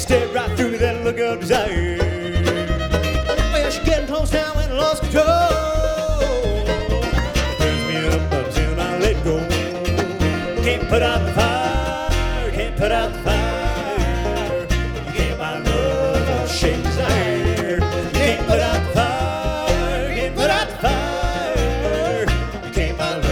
stared right through me, that look of desire. Well, she's getting close now and I lost control. Brings me up until I let go. Can't put out the fire.